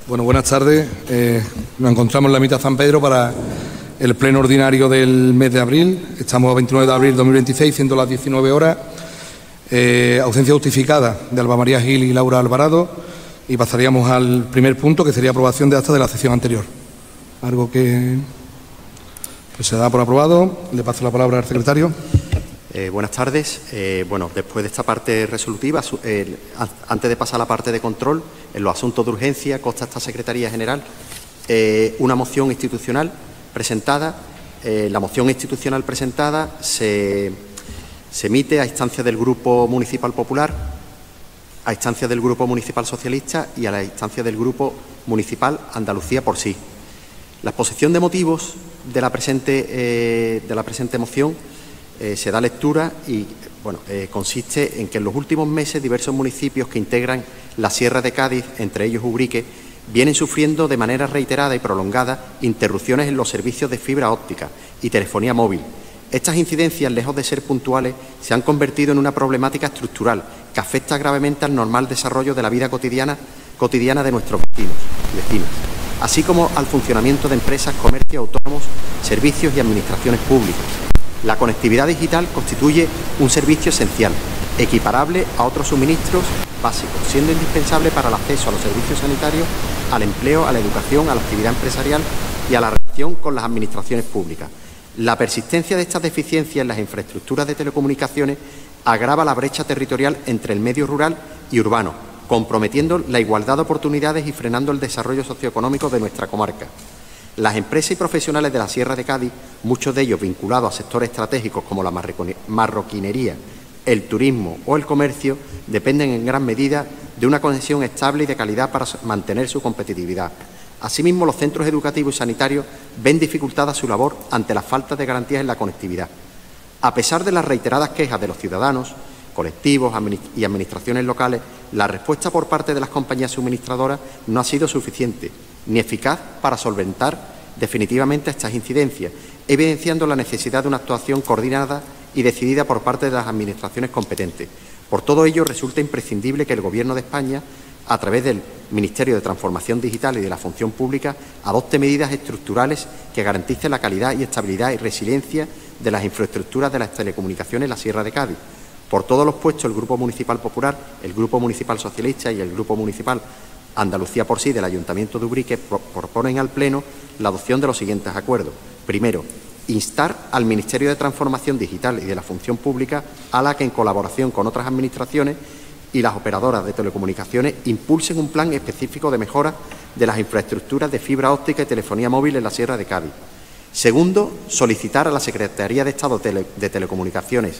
Bueno, buenas tardes. Nos encontramos en la Ermita San Pedro para el pleno ordinario del mes de abril. Estamos a 29 de abril de 2026, siendo las 19 horas. Ausencia justificada de Alba María Gil y Laura Alvarado. Y pasaríamos al primer punto, que sería aprobación de acta de la sesión anterior. Algo que se da por aprobado. Le paso la palabra al secretario. Buenas tardes. Bueno, después de esta parte resolutiva, antes de pasar a la parte de control, en los asuntos de urgencia consta esta Secretaría General una moción institucional presentada. La moción institucional presentada se emite a instancia del Grupo Municipal Popular, a instancia del Grupo Municipal Socialista y a la instancia del Grupo Municipal Andalucía por sí. La exposición de motivos de la presente moción se da lectura y consiste en que en los últimos meses diversos municipios que integran la Sierra de Cádiz, entre ellos Ubrique, vienen sufriendo de manera reiterada y prolongada interrupciones en los servicios de fibra óptica y telefonía móvil. Estas incidencias, lejos de ser puntuales, se han convertido en una problemática estructural que afecta gravemente al normal desarrollo de la vida cotidiana de nuestros vecinos y vecinas, así como al funcionamiento de empresas, comercios autónomos, servicios y administraciones públicas. La conectividad digital constituye un servicio esencial, equiparable a otros suministros básicos, siendo indispensable para el acceso a los servicios sanitarios, al empleo, a la educación, a la actividad empresarial y a la relación con las administraciones públicas. La persistencia de estas deficiencias en las infraestructuras de telecomunicaciones agrava la brecha territorial entre el medio rural y urbano, comprometiendo la igualdad de oportunidades y frenando el desarrollo socioeconómico de nuestra comarca. Las empresas y profesionales de la Sierra de Cádiz, muchos de ellos vinculados a sectores estratégicos como la marroquinería, el turismo o el comercio, dependen en gran medida de una conexión estable y de calidad para mantener su competitividad. Asimismo, los centros educativos y sanitarios ven dificultada su labor ante la falta de garantías en la conectividad. A pesar de las reiteradas quejas de los ciudadanos, colectivos y administraciones locales, la respuesta por parte de las compañías suministradoras no ha sido suficiente ni eficaz para solventar definitivamente estas incidencias, evidenciando la necesidad de una actuación coordinada y decidida por parte de las administraciones competentes. Por todo ello, resulta imprescindible que el Gobierno de España, a través del Ministerio de Transformación Digital y de la Función Pública, adopte medidas estructurales que garanticen la calidad y estabilidad y resiliencia de las infraestructuras de las telecomunicaciones en la Sierra de Cádiz. Por todos los puestos, el Grupo Municipal Popular, el Grupo Municipal Socialista y el Grupo Municipal Andalucía por sí del Ayuntamiento de Ubrique proponen al Pleno la adopción de los siguientes acuerdos. Primero, instar al Ministerio de Transformación Digital y de la Función Pública a la que, en colaboración con otras administraciones y las operadoras de telecomunicaciones, impulsen un plan específico de mejora de las infraestructuras de fibra óptica y telefonía móvil en la Sierra de Cádiz. Segundo, solicitar a la Secretaría de Estado de Telecomunicaciones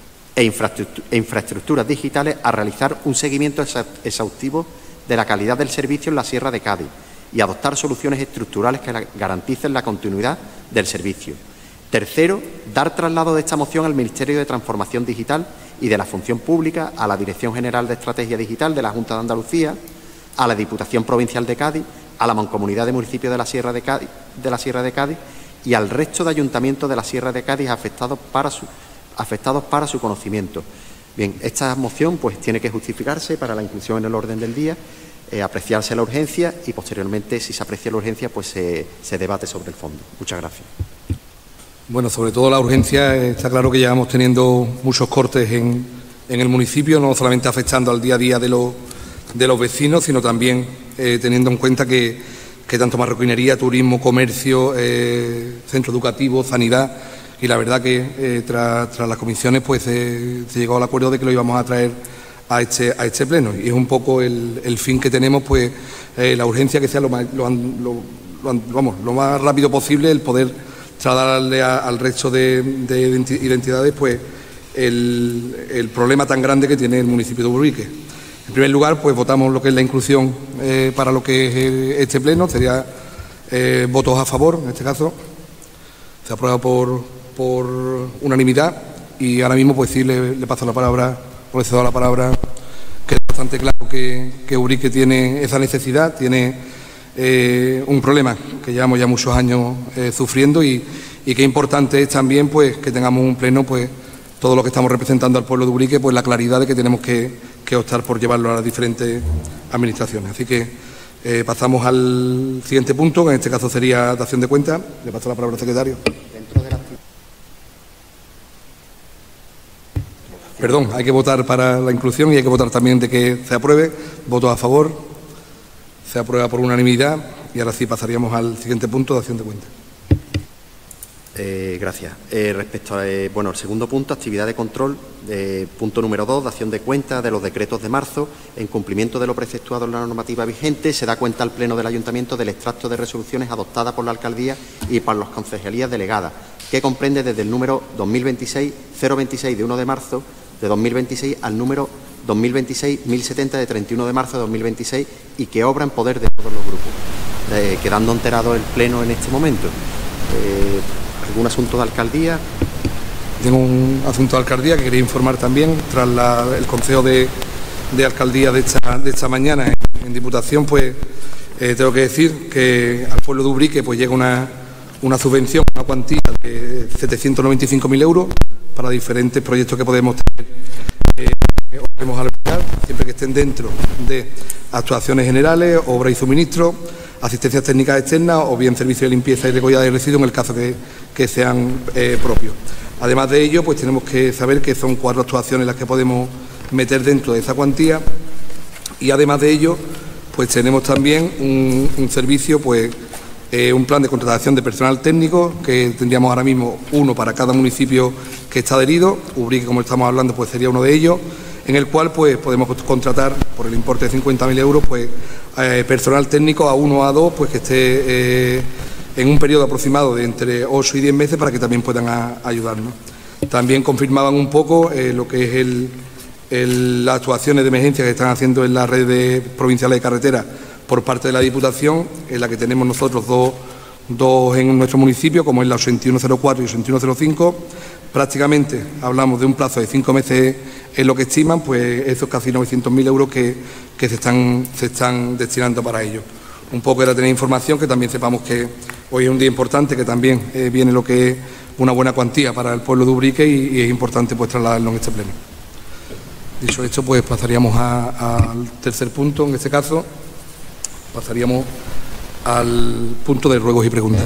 e Infraestructuras Digitales a realizar un seguimiento exhaustivo de la calidad del servicio en la Sierra de Cádiz y adoptar soluciones estructurales que garanticen la continuidad del servicio. Tercero, dar traslado de esta moción al Ministerio de Transformación Digital y de la Función Pública, a la Dirección General de Estrategia Digital de la Junta de Andalucía, a la Diputación Provincial de Cádiz, a la Mancomunidad de Municipios de la Sierra de Cádiz y al resto de ayuntamientos de la Sierra de Cádiz afectados para su conocimiento. Bien, esta moción tiene que justificarse para la inclusión en el orden del día, apreciarse la urgencia y posteriormente, si se aprecia la urgencia, se debate sobre el fondo. Muchas gracias. Bueno, sobre todo la urgencia, está claro que llevamos teniendo muchos cortes en el municipio, no solamente afectando al día a día de los vecinos, sino también teniendo en cuenta que tanto marroquinería, turismo, comercio, centro educativo, sanidad. Y la verdad que tras las comisiones se llegó al acuerdo de que lo íbamos a traer a este pleno. Y es un poco el fin que tenemos, la urgencia que sea lo más rápido posible, el poder trasladarle al resto de identidades el problema tan grande que tiene el municipio de Ubrique. En primer lugar, votamos lo que es la inclusión para lo que es este pleno. Sería votos a favor, en este caso. Se aprueba por unanimidad y ahora mismo sí le paso la palabra, o le cedo la palabra, que es bastante claro que Ubrique tiene esa necesidad, tiene un problema que llevamos ya muchos años sufriendo y que importante es también que tengamos un pleno, todo lo que estamos representando al pueblo de Ubrique, la claridad de que tenemos que optar por llevarlo a las diferentes administraciones. Así que Pasamos al siguiente punto, que en este caso sería dación de cuenta. Le paso la palabra al secretario. Perdón, hay que votar para la inclusión y hay que votar también de que se apruebe. Voto a favor. Se aprueba por unanimidad y ahora sí pasaríamos al siguiente punto, dación de cuenta. Gracias. Respecto a el segundo punto, actividad de control, punto número 2, dación de cuenta de los decretos de marzo. En cumplimiento de lo preceptuado en la normativa vigente, se da cuenta al Pleno del Ayuntamiento del extracto de resoluciones adoptadas por la Alcaldía y por las concejalías delegadas, que comprende desde el número 2026-026 de 1 de marzo de 2026 al número 2026-1070 de 31 de marzo de 2026 y que obra en poder de todos los grupos, quedando enterado el Pleno en este momento. ¿Algún asunto de alcaldía? Tengo un asunto de alcaldía que quería informar también. Tras el consejo de alcaldía de esta mañana en Diputación, pues tengo que decir que al pueblo de Ubrique pues llega una subvención, una cuantía de 795.000 euros para diferentes proyectos que podemos tener o podemos albergar, siempre que estén dentro de actuaciones generales, obras y suministros, asistencias técnicas externas o bien servicios de limpieza y recogida de residuos en el caso que sean propios. Además de ello, pues tenemos que saber que son 4 actuaciones las que podemos meter dentro de esa cuantía y además de ello, pues tenemos también un servicio, pues un plan de contratación de personal técnico que tendríamos ahora mismo uno para cada municipio que está adherido. Ubrique, como estamos hablando, pues sería uno de ellos, en el cual pues podemos contratar por el importe de 50.000 euros pues personal técnico A1 o A2 pues que esté en un periodo aproximado de entre 8 y 10 meses para que también puedan ayudarnos. También confirmaban un poco lo que es las actuaciones de emergencia que están haciendo en la red provincial de carreteras por parte de la Diputación, en la que tenemos nosotros dos en nuestro municipio, como es la 8104 y 8105. Prácticamente hablamos de un plazo de 5 meses en lo que estiman, pues esos casi 900.000 euros que se están destinando para ello. Un poco era tener información, que también sepamos que hoy es un día importante, que también viene lo que es una buena cuantía para el pueblo de Ubrique y es importante pues trasladarlo en este pleno. Dicho esto, pues pasaríamos al tercer punto, en este caso pasaríamos al punto de ruegos y preguntas.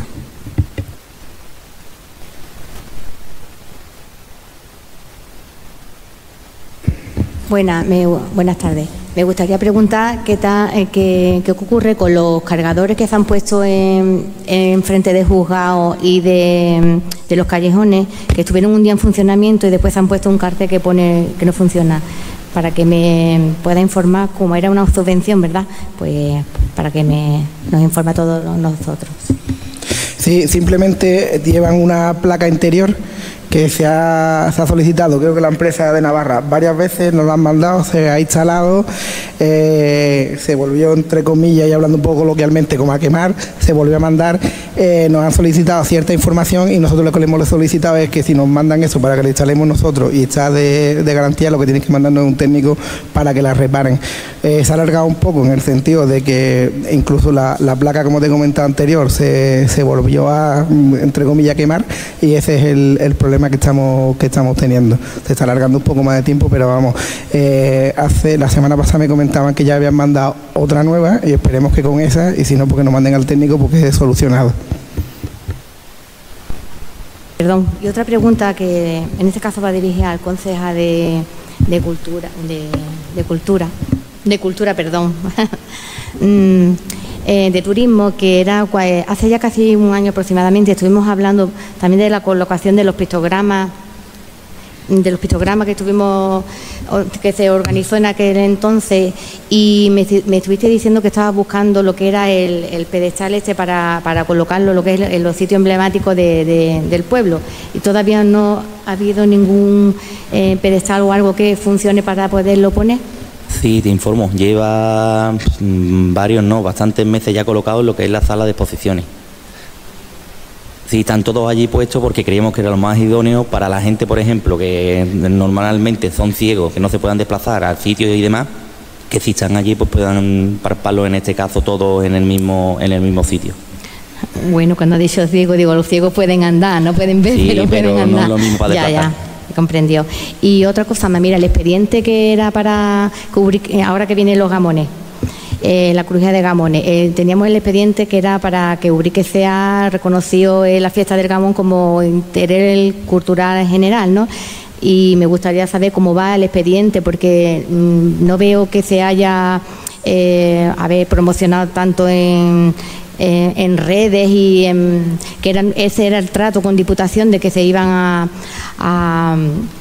Buenas tardes. Me gustaría preguntar qué ocurre con los cargadores que se han puesto en frente de juzgados y de los callejones, que estuvieron un día en funcionamiento y después se han puesto un cartel que pone que no funciona. Para que me pueda informar, como era una subvención, ¿verdad? Pues para que nos informe a todos nosotros. Sí, simplemente llevan una placa interior que se ha solicitado, creo que la empresa de Navarra, varias veces nos la han mandado, se ha instalado, se volvió, entre comillas, y hablando un poco coloquialmente, como a quemar, se volvió a mandar, nos han solicitado cierta información y nosotros lo que le hemos solicitado es que si nos mandan eso para que le instalemos nosotros y está de garantía, lo que tienen que mandarnos es un técnico para que la reparen. Se ha alargado un poco en el sentido de que incluso la placa, como te he comentado anterior, se volvió a, entre comillas, quemar y ese es el problema que estamos teniendo. Se está alargando un poco más de tiempo, pero vamos, la semana pasada me comentaban que ya habían mandado otra nueva y esperemos que con esa, y si no, porque nos manden al técnico porque es solucionado. Perdón, y otra pregunta que en este caso va dirigida al concejal de turismo, que era hace ya casi un año aproximadamente, estuvimos hablando también de la colocación de los pictogramas que se organizó en aquel entonces, y me estuviste diciendo que estabas buscando lo que era el pedestal para colocarlo, lo que es en los sitios emblemáticos del pueblo, y todavía no ha habido ningún pedestal o algo que funcione para poderlo poner. Sí, te informo, lleva bastantes meses ya colocados en lo que es la sala de exposiciones. Sí, están todos allí puestos porque creíamos que era lo más idóneo para la gente, por ejemplo, que normalmente son ciegos, que no se puedan desplazar al sitio y demás, que si están allí pues puedan palparlo, en este caso todos en el mismo sitio. Bueno, cuando he dicho ciego, digo, los ciegos pueden andar, no pueden ver, sí, pero pueden andar. No es lo mismo para desplazar. Ya, comprendió. Y otra cosa más, mira, el expediente que era para cubrir, ahora que vienen los gamones, la crujía de gamones. Teníamos el expediente que era para que Ubrique sea reconocido en la fiesta del gamón como interés cultural general, ¿no? Y me gustaría saber cómo va el expediente, porque no veo que se haya promocionado tanto en redes y ese era el trato con Diputación, de que se iban a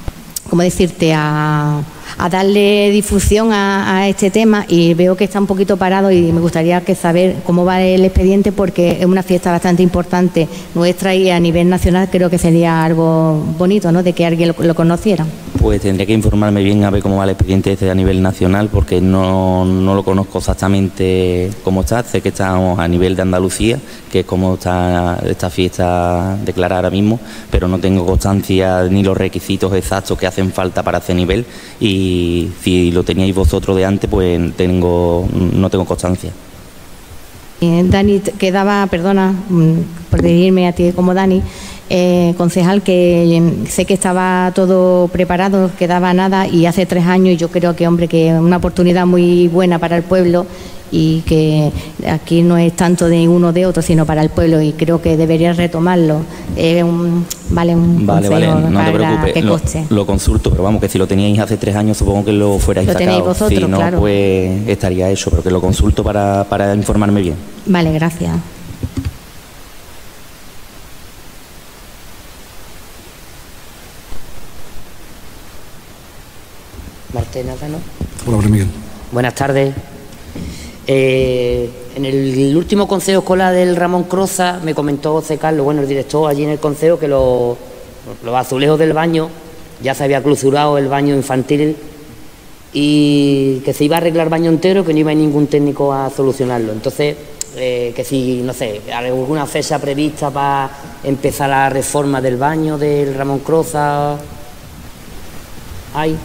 darle difusión a este tema, y veo que está un poquito parado, y me gustaría saber cómo va el expediente, porque es una fiesta bastante importante nuestra y a nivel nacional creo que sería algo bonito, ¿no?, de que alguien lo conociera. Pues tendría que informarme bien a ver cómo va el expediente este a nivel nacional, porque no lo conozco exactamente cómo está. Sé que estamos a nivel de Andalucía, que es como está esta fiesta declarada ahora mismo, pero no tengo constancia ni los requisitos exactos que hacen falta para ese nivel, y si lo teníais vosotros de antes, pues no tengo constancia. Dani, quedaba, perdona por dirigirme a ti como Dani, concejal, que sé que estaba todo preparado, quedaba nada, y hace 3 años, y yo creo que, hombre, que es una oportunidad muy buena para el pueblo, y que aquí no es tanto de uno o de otro, sino para el pueblo, y creo que debería retomarlo. Vale, no te preocupes, que coste. Lo consulto, pero vamos, que si lo teníais hace 3 años, supongo que lo fuerais sacado. Lo tenéis vosotros, si no, claro, pues estaría hecho, pero que lo consulto para informarme bien. Vale, gracias. Martena, ¿no? Hola, Miguel. Buenas tardes. En el último consejo escolar del Ramón Croza me comentó José Carlos, el director allí en el consejo, que los azulejos del baño ya se había clausurado el baño infantil y que se iba a arreglar el baño entero, que no iba a ir ningún técnico a solucionarlo. Entonces, que si, no sé, alguna fecha prevista para empezar la reforma del baño del Ramón Croza. ¿Hay?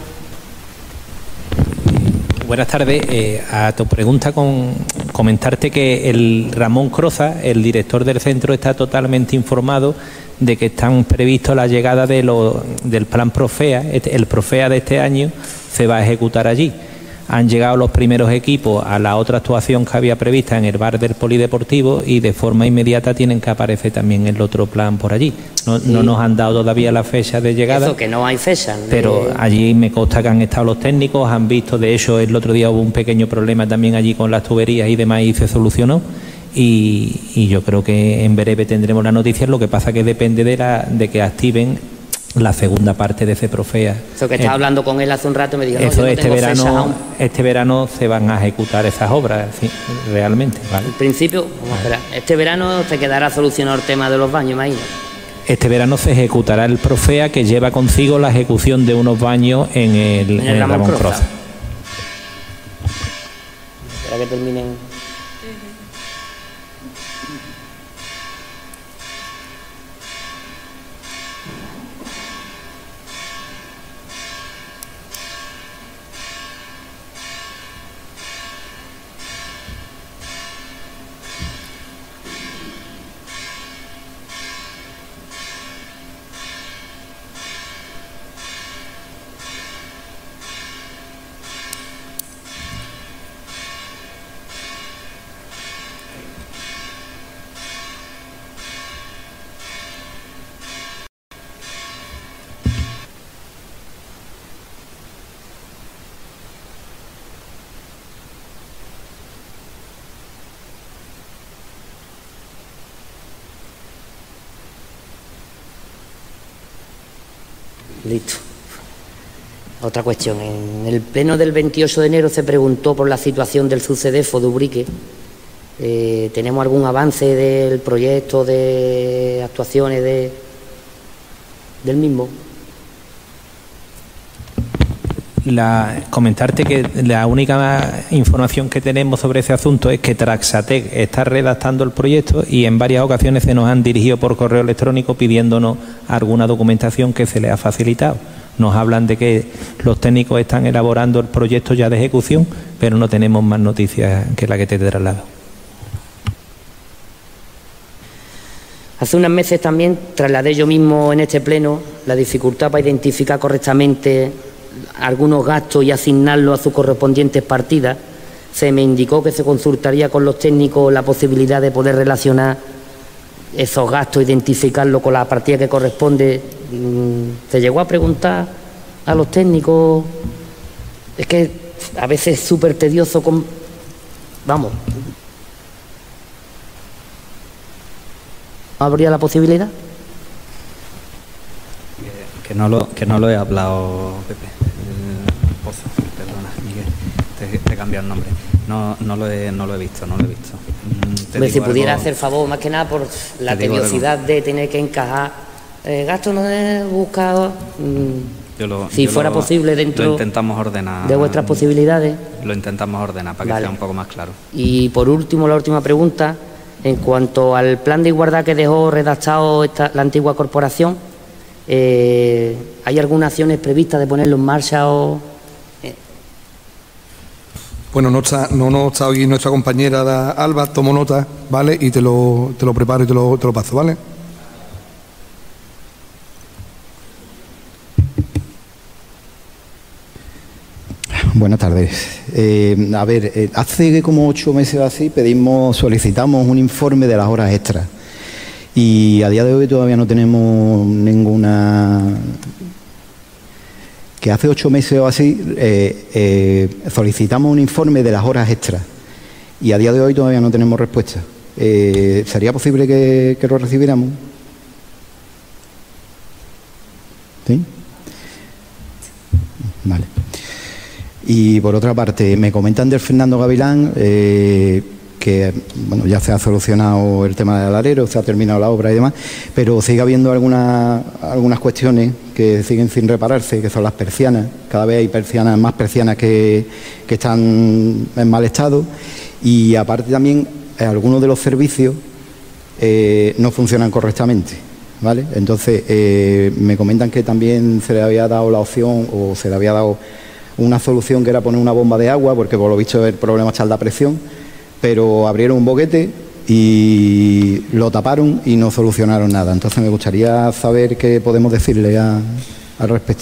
Buenas tardes. A tu pregunta, comentarte que el Ramón Croza, el director del centro, está totalmente informado de que están previstos la llegada del plan Profea. El Profea de este año se va a ejecutar allí. Han llegado los primeros equipos a la otra actuación que había prevista en el bar del Polideportivo, y de forma inmediata tienen que aparecer también el otro plan por allí. No nos han dado todavía la fecha de llegada. Eso, que no hay fecha. Pero allí me consta que han estado los técnicos, han visto. De hecho, el otro día hubo un pequeño problema también allí con las tuberías y demás, y se solucionó. Y yo creo que en breve tendremos la noticia. Lo que pasa que depende de que activen la segunda parte de ese Profea. Eso que estaba hablando con él hace un rato, me dijo, eso, este verano se van a ejecutar esas obras, sí, realmente, ¿vale? En principio, vamos a esperar. Este verano se quedará solucionado el tema de los baños, imagino. Este verano se ejecutará el Profea, que lleva consigo la ejecución de unos baños en el Ramón Croza. Espera que terminen. Listo. Otra cuestión. En el pleno del 28 de enero se preguntó por la situación del Sucedefo de Ubrique. ¿Tenemos algún avance del proyecto, de actuaciones del mismo? Comentarte que la única información que tenemos sobre ese asunto es que Traxatec está redactando el proyecto, y en varias ocasiones se nos han dirigido por correo electrónico pidiéndonos alguna documentación que se les ha facilitado. Nos hablan de que los técnicos están elaborando el proyecto ya de ejecución, pero no tenemos más noticias que la que te traslado. Hace unos meses también trasladé yo mismo en este pleno la dificultad para identificar correctamente algunos gastos y asignarlos a sus correspondientes partidas, se me indicó que se consultaría con los técnicos la posibilidad de poder relacionar esos gastos, identificarlo con la partida que corresponde. ¿Se llegó a preguntar a los técnicos? Es que a veces es súper tedioso vamos. ¿Habría la posibilidad? Que no lo he hablado, Pepe. Pozo, perdona, Miguel, te he cambiado el nombre. No lo he visto. Si pudiera hacer favor, más que nada por la tediosidad de tener que encajar gastos no he buscado. Si fuera posible dentro lo intentamos ordenar, de vuestras posibilidades. Lo intentamos ordenar para que sea un poco más claro. Y por último, la última pregunta. En cuanto al plan de igualdad que dejó redactado la antigua corporación, ¿hay algunas acciones previstas de ponerlo en marcha o...? Bueno, no está hoy nuestra compañera Alba, tomo nota, ¿vale? Y te lo preparo y te lo paso, ¿vale? Buenas tardes. Hace como 8 meses o así solicitamos un informe de las horas extras y a día de hoy todavía no tenemos ninguna... Que hace 8 meses o así solicitamos un informe de las horas extras y a día de hoy todavía no tenemos respuesta. ¿Sería posible que lo recibiéramos? ¿Sí? Vale. Y por otra parte, me comentan del Fernando Gavilán que bueno, ya se ha solucionado el tema del alero, se ha terminado la obra y demás, pero sigue habiendo algunas cuestiones que siguen sin repararse, que son las persianas. Cada vez hay más persianas que están en mal estado y aparte también algunos de los servicios no funcionan correctamente, ¿vale? Entonces me comentan que también se le había dado la opción o se le había dado una solución que era poner una bomba de agua, porque por lo visto el problema está en la presión, pero abrieron un boquete y lo taparon y no solucionaron nada. Entonces me gustaría saber qué podemos decirle al respecto.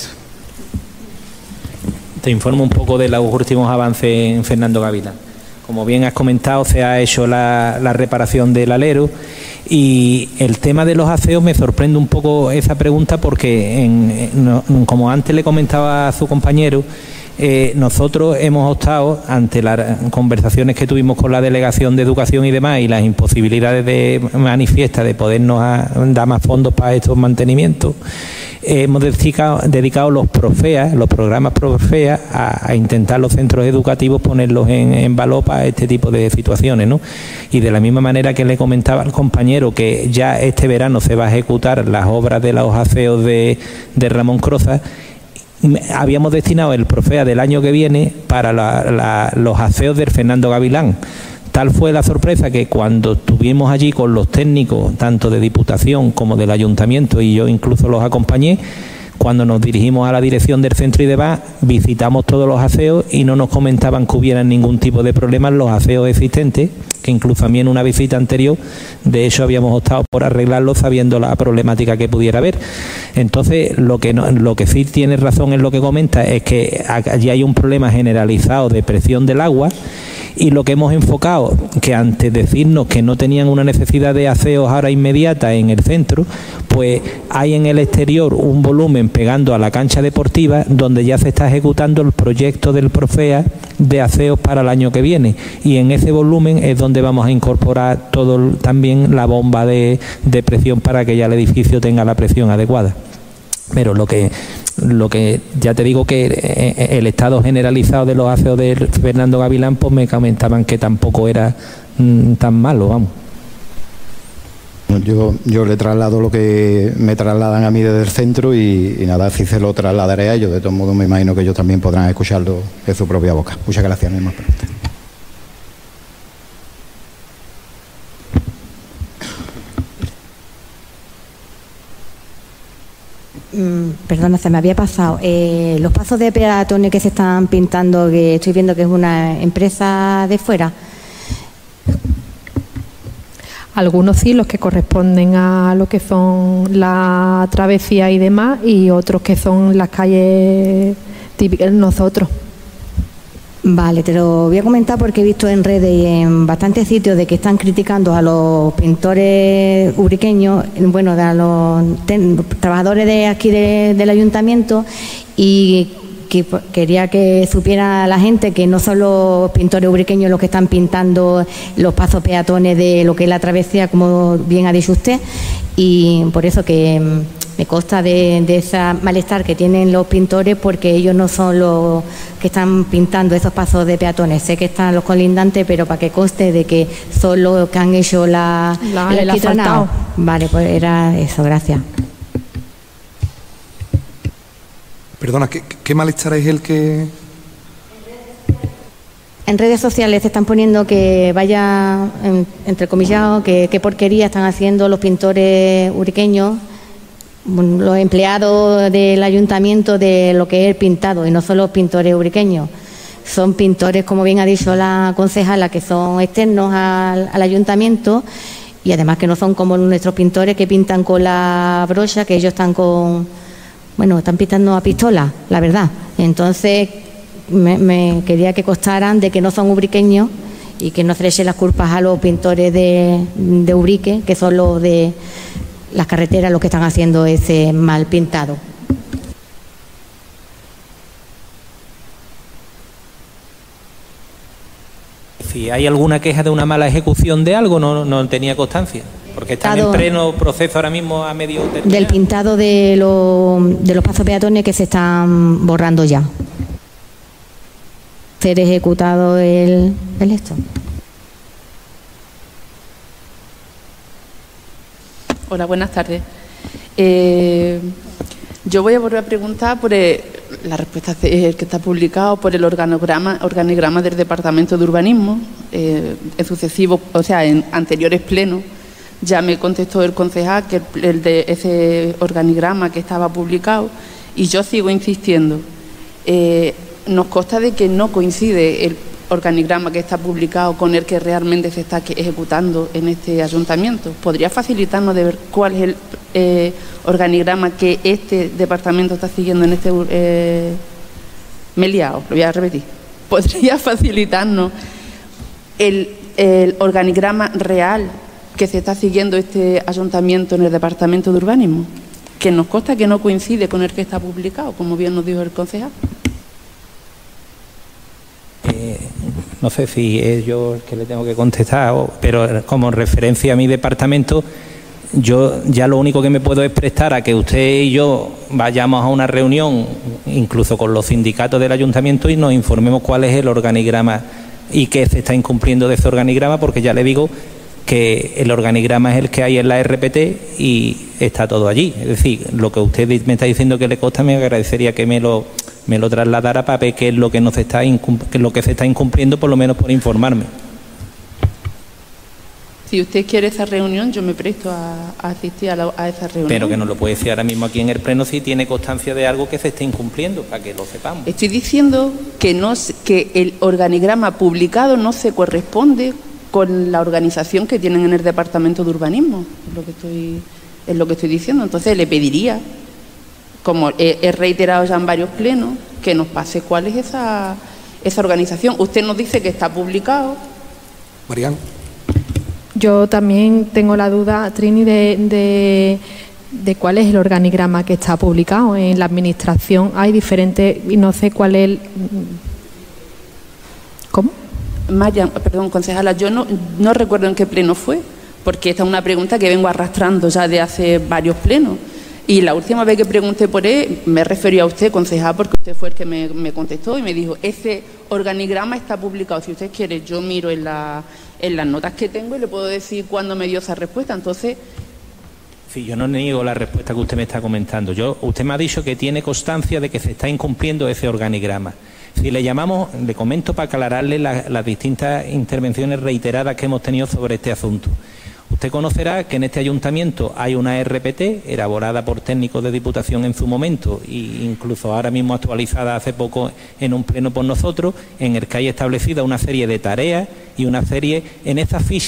Te informo un poco de los últimos avances en Fernando Gavilán. Como bien has comentado, se ha hecho la reparación del alero y el tema de los aseos me sorprende un poco esa pregunta porque, como antes le comentaba a su compañero, nosotros hemos optado, ante las conversaciones que tuvimos con la Delegación de Educación y demás y las imposibilidades manifiestas de podernos dar más fondos para estos mantenimientos, hemos dedicado los PROFEA, los programas PROFEA, a intentar los centros educativos ponerlos en valor para este tipo de situaciones, ¿no? Y de la misma manera que le comentaba al compañero que ya este verano se va a ejecutar las obras de los aseos de Ramón Croza, habíamos destinado el PROFEA del año que viene para los aseos del Fernando Gavilán. Tal fue la sorpresa que cuando estuvimos allí con los técnicos, tanto de Diputación como del Ayuntamiento, y yo incluso los acompañé, cuando nos dirigimos a la dirección del centro y demás, visitamos todos los aseos y no nos comentaban que hubieran ningún tipo de problema en los aseos existentes, que incluso a mí en una visita anterior, de hecho habíamos optado por arreglarlo sabiendo la problemática que pudiera haber. Entonces, lo que sí tiene razón en lo que comenta es que allí hay un problema generalizado de presión del agua. Y lo que hemos enfocado, que antes de decirnos que no tenían una necesidad de aseos ahora inmediata en el centro, pues hay en el exterior un volumen pegando a la cancha deportiva donde ya se está ejecutando el proyecto del PROFEA de aseos para el año que viene. Y en ese volumen es donde vamos a incorporar también la bomba de presión para que ya el edificio tenga la presión adecuada. Pero lo que ya te digo que el estado generalizado de los aseos de Fernando Gavilán, pues me comentaban que tampoco era tan malo, vamos. Yo le traslado lo que me trasladan a mí desde el centro y nada, si se lo trasladaré a ellos. De todos modos me imagino que ellos también podrán escucharlo de su propia boca. Muchas gracias, no hay más preguntas. Perdona, se me había pasado. Los pasos de peatones que se están pintando, que estoy viendo que es una empresa de fuera. Algunos sí, los que corresponden a lo que son la travesía y demás, y otros que son las calles típicas nosotros. Vale, te lo voy a comentar porque he visto en redes y en bastantes sitios de que están criticando a los pintores ubriqueños, bueno, a los trabajadores de aquí del ayuntamiento, y que quería que supiera la gente que no son los pintores ubriqueños los que están pintando los pasos peatones de lo que es la travesía, como bien ha dicho usted, y por eso que me consta de ese malestar que tienen los pintores, porque ellos no son los que están pintando esos pasos de peatones. Sé que están los colindantes, pero para que conste de que son los que han hecho el alquitranado. Vale, pues era eso, gracias. Perdona, ¿qué malestar es el que...? En redes sociales se están poniendo que vaya, entrecomillado, que qué porquería están haciendo los pintores ubriqueños, los empleados del ayuntamiento, de lo que es el pintado, y no son los pintores ubriqueños. Son pintores, como bien ha dicho la concejala, que son externos al ayuntamiento, y además que no son como nuestros pintores que pintan con la brocha, que ellos están están pintando a pistola, la verdad. Entonces me quería que constaran de que no son ubriqueños y que no se le echen las culpas a los pintores de Ubrique, que son los de las carreteras los que están haciendo ese mal pintado. Si hay alguna queja de una mala ejecución de algo, no tenía constancia, porque están en pleno proceso ahora mismo a medio terminar. Del pintado de los pasos peatones que se están borrando ya. Ser ejecutado el esto. Hola, buenas tardes. Yo voy a volver a preguntar por la respuesta que está publicado por el organigrama del Departamento de Urbanismo. En sucesivos, en anteriores plenos, ya me contestó el concejal que el de ese organigrama que estaba publicado, y yo sigo insistiendo. Nos consta de que no coincide el organigrama que está publicado con el que realmente se está ejecutando en este ayuntamiento. ¿Podría facilitarnos de ver cuál es el organigrama que este departamento está siguiendo en este... me he liado, lo voy a repetir. ¿Podría facilitarnos el organigrama real que se está siguiendo este ayuntamiento en el departamento de urbanismo? Que nos consta que no coincide con el que está publicado, como bien nos dijo el concejal. No sé si es yo el que le tengo que contestar, pero como referencia a mi departamento, yo ya lo único que me puedo es prestar a que usted y yo vayamos a una reunión, incluso con los sindicatos del ayuntamiento, y nos informemos cuál es el organigrama y qué se está incumpliendo de ese organigrama, porque ya le digo que el organigrama es el que hay en la RPT y está todo allí. Es decir, lo que usted me está diciendo que le consta, me agradecería que me lo trasladara para ver qué es lo que no se está qué es lo que se está incumpliendo, por lo menos por informarme. Si usted quiere esa reunión, yo me presto a asistir a esa reunión. Pero que no lo puede decir ahora mismo aquí en el pleno si tiene constancia de algo que se esté incumpliendo, para que lo sepamos. Estoy diciendo que el organigrama publicado no se corresponde con la organización que tienen en el Departamento de Urbanismo. Es lo que estoy diciendo. Entonces le pediría, como he reiterado ya en varios plenos, que nos pase cuál es esa organización. Usted nos dice que está publicado. Marián. Yo también tengo la duda, Trini, de cuál es el organigrama que está publicado. En la administración hay diferentes, y no sé cuál es el... ¿Cómo? Marián, perdón, concejala, yo no recuerdo en qué pleno fue, porque esta es una pregunta que vengo arrastrando ya de hace varios plenos. Y la última vez que pregunté por él, me referí a usted, concejal, porque usted fue el que me contestó y me dijo, ese organigrama está publicado. Si usted quiere, yo miro en las notas que tengo y le puedo decir cuándo me dio esa respuesta. Entonces... Sí, yo no niego la respuesta que usted me está comentando. Usted me ha dicho que tiene constancia de que se está incumpliendo ese organigrama. Si le llamamos, le comento para aclararle las distintas intervenciones reiteradas que hemos tenido sobre este asunto. Usted conocerá que en este ayuntamiento hay una RPT elaborada por técnicos de Diputación en su momento, e incluso ahora mismo actualizada hace poco en un pleno por nosotros, en el que hay establecida una serie de tareas y una serie, en esas fichas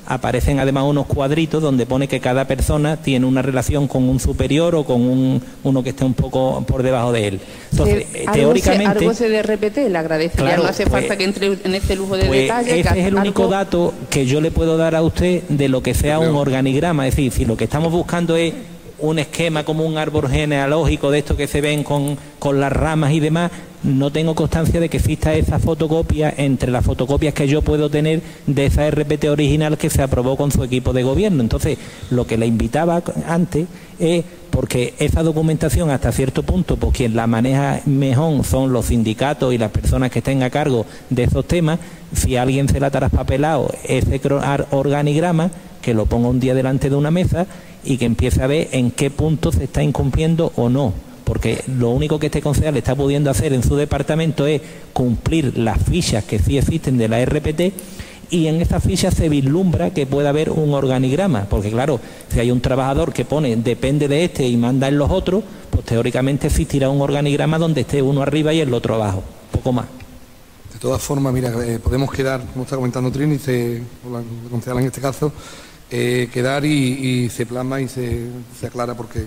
aparecen además unos cuadritos donde pone que cada persona tiene una relación con un superior o con uno que esté un poco por debajo de él. Entonces, teóricamente... Algo se de repetir, le agradecería, claro, no hace falta que entre en este lujo de detalle. Ese es el único dato que yo le puedo dar a usted de lo que sea un organigrama. Es decir, si lo que estamos buscando es un esquema como un árbol genealógico de estos que se ven con las ramas y demás, no tengo constancia de que exista esa fotocopia entre las fotocopias que yo puedo tener de esa RPT original que se aprobó con su equipo de gobierno. Entonces, lo que le invitaba antes es, porque esa documentación hasta cierto punto, pues quien la maneja mejor son los sindicatos y las personas que estén a cargo de esos temas. Si alguien se la ha traspapelado ese organigrama, que lo ponga un día delante de una mesa y que empiece a ver en qué punto se está incumpliendo o no, porque lo único que este concejal está pudiendo hacer en su departamento es cumplir las fichas que sí existen de la RPT, y en esas fichas se vislumbra que puede haber un organigrama, porque claro, si hay un trabajador que pone depende de este y manda en los otros, pues teóricamente existirá un organigrama donde esté uno arriba y el otro abajo, poco más. De todas formas, mira, podemos quedar, como está comentando Trini, o la concejala en este caso, quedar y se plasma y se aclara, porque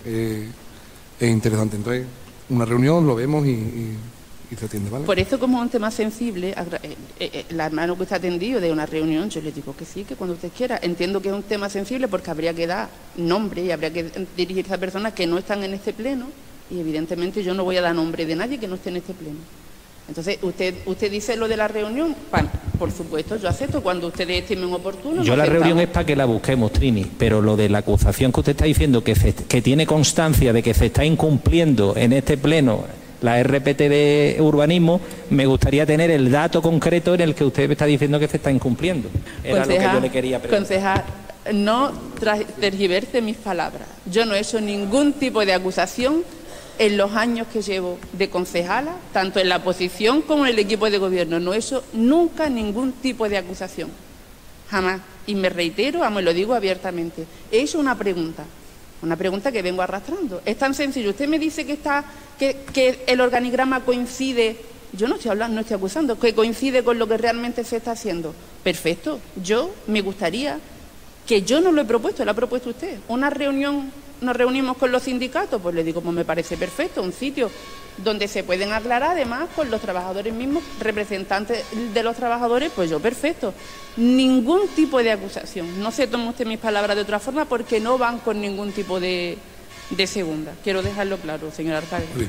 es interesante. Entonces, una reunión, lo vemos y se atiende, ¿vale? Por eso, como es un tema sensible, la hermana que está atendido de una reunión, yo le digo que sí, que cuando usted quiera. Entiendo que es un tema sensible porque habría que dar nombre y habría que dirigirse a personas que no están en este pleno, y evidentemente yo no voy a dar nombre de nadie que no esté en este pleno. Entonces, usted dice lo de la reunión, por supuesto, yo acepto cuando ustedes estimen oportuno. Yo la reunión es para que la busquemos, Trini, pero lo de la acusación que usted está diciendo, que tiene constancia de que se está incumpliendo en este pleno la RPT de urbanismo, me gustaría tener el dato concreto en el que usted me está diciendo que se está incumpliendo. Era lo que yo le quería preguntar. Concejal, no tergiverse mis palabras. Yo no he hecho ningún tipo de acusación en los años que llevo de concejala, tanto en la oposición como en el equipo de gobierno. No he hecho nunca ningún tipo de acusación, jamás. Y me reitero, me lo digo abiertamente, he hecho una pregunta que vengo arrastrando. Es tan sencillo. Usted me dice que el organigrama coincide, yo no estoy hablando, no estoy acusando, que coincide con lo que realmente se está haciendo. Perfecto. Me gustaría, que yo no lo he propuesto, lo ha propuesto usted, una reunión. Nos reunimos con los sindicatos, pues le digo, pues me parece perfecto, un sitio donde se pueden aclarar, además, con los trabajadores mismos, representantes de los trabajadores, pues yo perfecto. Ningún tipo de acusación. No se tome usted mis palabras de otra forma, porque no van con ningún tipo de segunda. Quiero dejarlo claro, señor alcalde. Bien.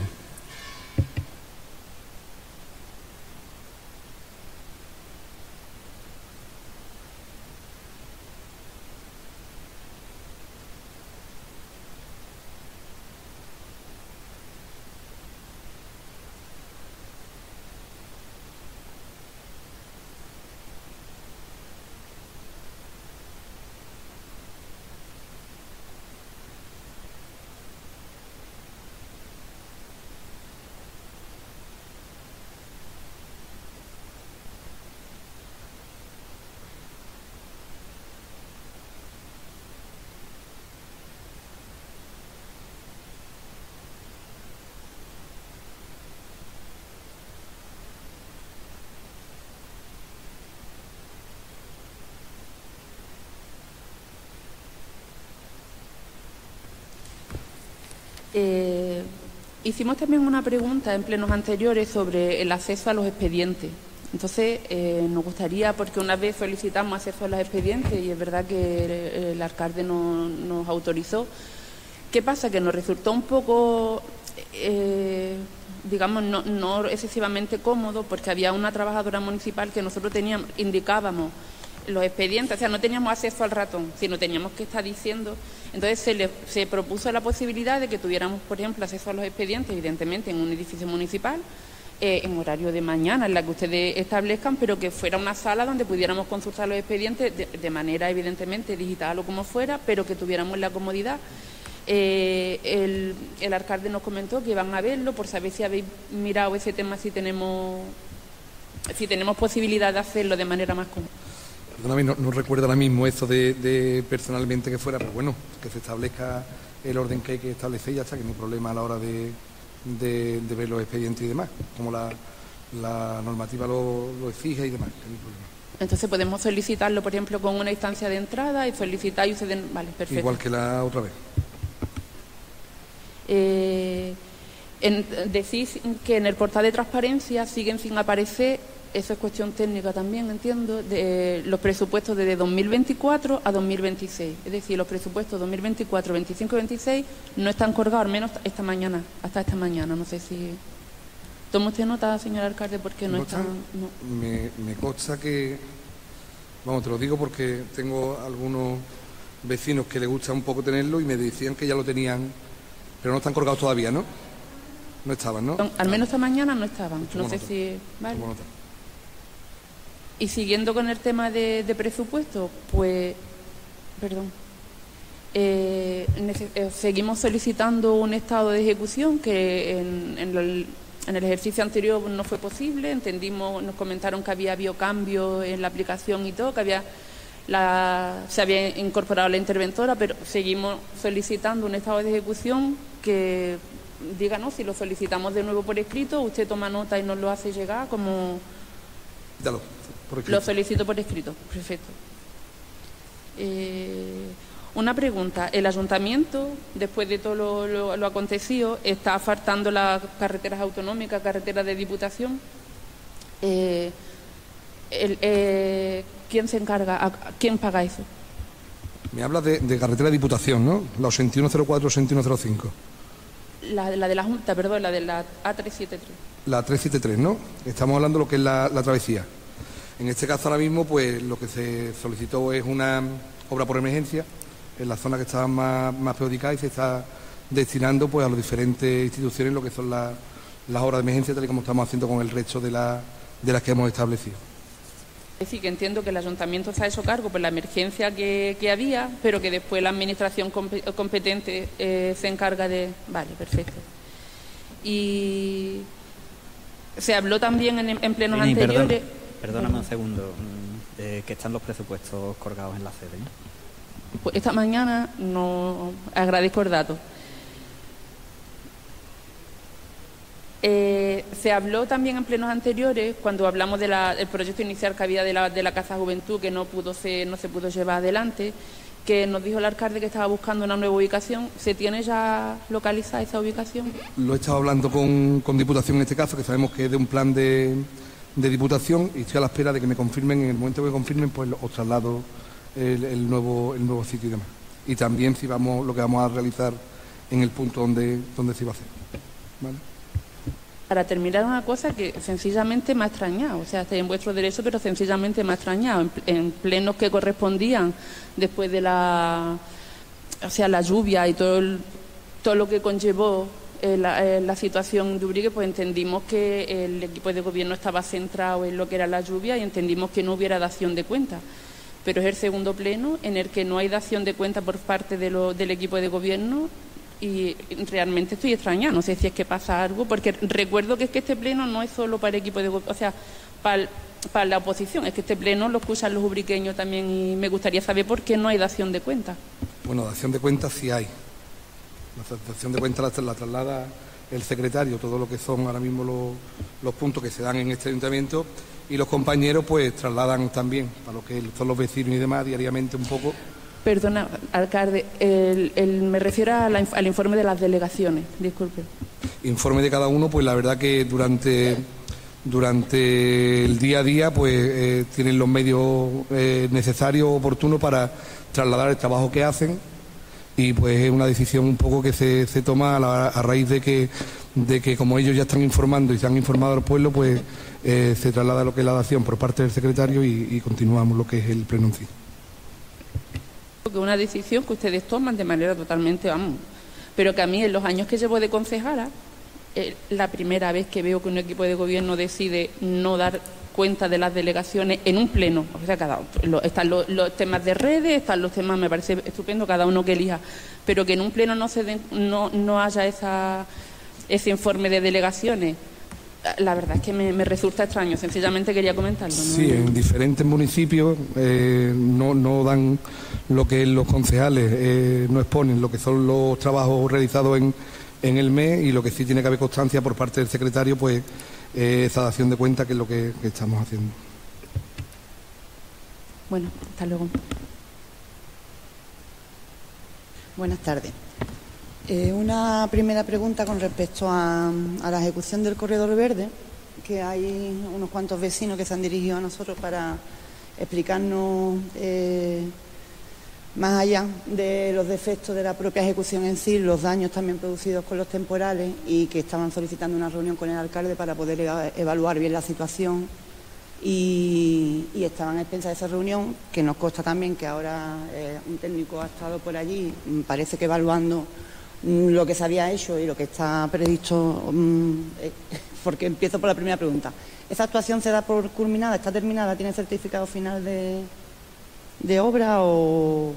Hicimos también una pregunta en plenos anteriores sobre el acceso a los expedientes. Entonces, nos gustaría, porque una vez solicitamos acceso a los expedientes y es verdad que el alcalde nos autorizó. ¿Qué pasa? Que nos resultó un poco, digamos, no excesivamente cómodo, porque había una trabajadora municipal que nosotros indicábamos los expedientes, o sea, no teníamos acceso al ratón, sino teníamos que estar diciendo. Entonces se propuso la posibilidad de que tuviéramos, por ejemplo, acceso a los expedientes, evidentemente en un edificio municipal, en horario de mañana, en la que ustedes establezcan, pero que fuera una sala donde pudiéramos consultar los expedientes de manera, evidentemente, digital o como fuera, pero que tuviéramos la comodidad. El alcalde nos comentó que iban a verlo por saber si habéis mirado ese tema, si tenemos posibilidad de hacerlo de manera más cómoda. Perdóname, no recuerdo ahora mismo eso de personalmente que fuera, pero bueno, que se establezca el orden que hay que establecer, ya está, que no hay problema a la hora de ver los expedientes y demás, como la normativa lo exige y demás, que no hay problema. Entonces podemos solicitarlo, por ejemplo, con una instancia de entrada y solicitar y ustedes... Vale, perfecto. Igual que la otra vez. Decís que en el portal de transparencia siguen sin aparecer, eso es cuestión técnica también, entiendo, de los presupuestos desde 2024 a 2026. Es decir, los presupuestos 2024, 25 y 26 no están colgados, al menos hasta esta mañana. No sé si... ¿Toma usted nota, señor alcalde, porque no están...? No. Me consta que... Vamos, te lo digo porque tengo algunos vecinos que les gusta un poco tenerlo y me decían que ya lo tenían, pero no están colgados todavía, ¿no? No estaban, ¿no? Al menos esta mañana no estaban. No sé si... Vale. Y siguiendo con el tema de presupuesto, pues... Perdón. Seguimos solicitando un estado de ejecución que en el ejercicio anterior no fue posible. Nos comentaron que había habido cambios en la aplicación y todo, que se había incorporado la interventora, pero seguimos solicitando un estado de ejecución que... Díganos si lo solicitamos de nuevo por escrito, usted toma nota y nos lo hace llegar como... Dalo, por escrito. Lo solicito por escrito, perfecto. Una pregunta, el ayuntamiento, después de todo lo acontecido, está asfaltando las carreteras autonómicas, carreteras de diputación. ¿Quién se encarga? ¿Quién paga eso? Me hablas de carretera de diputación, ¿no? La 8104, 8105. La de la Junta, perdón, la de la A373. La 373, ¿no? Estamos hablando de lo que es la travesía. En este caso ahora mismo, pues lo que se solicitó es una obra por emergencia en la zona que estaba más perjudicada y se está destinando pues a las diferentes instituciones lo que son las obras de emergencia, tal y como estamos haciendo con el resto de las que hemos establecido. Es decir, que entiendo que el ayuntamiento se ha hecho cargo por la emergencia que había, pero que después la administración competente se encarga de... Vale, perfecto. Y se habló también en plenos anteriores... Perdóname un segundo, que están los presupuestos colgados en la sede, ¿no? Pues esta mañana no agradezco el dato. Se habló también en plenos anteriores, cuando hablamos del proyecto inicial que había de la Casa Juventud, que no se pudo llevar adelante, que nos dijo el alcalde que estaba buscando una nueva ubicación. ¿Se tiene ya localizada esa ubicación? Lo he estado hablando con Diputación en este caso, que sabemos que es de un plan de Diputación, y estoy a la espera de que me confirmen. En el momento que me confirmen, pues os traslado el nuevo sitio y demás. Y también si lo que vamos a realizar en el punto donde se iba a hacer. ¿Vale? Para terminar, una cosa que sencillamente me ha extrañado, o sea, está en vuestro derecho, pero sencillamente me ha extrañado, en plenos que correspondían después de la lluvia y todo lo que conllevó la situación de Ubrique, pues entendimos que el equipo de gobierno estaba centrado en lo que era la lluvia y entendimos que no hubiera dación de cuenta. Pero es el segundo pleno en el que no hay dación de cuenta por parte del equipo de gobierno. Y realmente estoy extrañada, no sé si es que pasa algo, porque recuerdo que es que este pleno no es solo para el equipo de gobierno, o sea, para la oposición, es que este pleno lo escuchan los ubriqueños también y me gustaría saber por qué no hay dación de cuenta. Bueno, dación de cuenta sí hay. La dación de cuenta la traslada el secretario, todo lo que son ahora mismo los puntos que se dan en este ayuntamiento, y los compañeros pues trasladan también para lo que son los vecinos y demás diariamente un poco. Perdona, alcalde, me refiero al informe de las delegaciones, disculpe. Informe de cada uno, pues la verdad que durante el día a día pues tienen los medios necesarios, oportunos para trasladar el trabajo que hacen, y pues es una decisión un poco que se toma a raíz de que como ellos ya están informando y se han informado al pueblo, pues se traslada lo que es la dación por parte del secretario y continuamos lo que es el pleno en sí. Que una decisión que ustedes toman de manera totalmente, pero que a mí en los años que llevo de concejala, la primera vez que veo que un equipo de gobierno decide no dar cuenta de las delegaciones en un pleno. O sea, están los temas de redes, están los temas, me parece estupendo, cada uno que elija, pero que en un pleno no haya ese informe de delegaciones. La verdad es que me resulta extraño, sencillamente quería comentarlo, ¿no? Sí, en diferentes municipios no dan lo que los concejales no exponen, lo que son los trabajos realizados en el mes, y lo que sí tiene que haber constancia por parte del secretario, pues esa dación de cuenta, que es lo que estamos haciendo. Bueno, hasta luego. Buenas tardes. Una primera pregunta con respecto a la ejecución del corredor verde, que hay unos cuantos vecinos que se han dirigido a nosotros para explicarnos más allá de los defectos de la propia ejecución en sí, los daños también producidos con los temporales, y que estaban solicitando una reunión con el alcalde para poder evaluar bien la situación, y estaban a expensas de esa reunión, que nos consta también que ahora un técnico ha estado por allí, parece que evaluando lo que se había hecho y lo que está previsto, porque empiezo por la primera pregunta. ¿Esa actuación se da por culminada, está terminada, tiene certificado final de obra o...?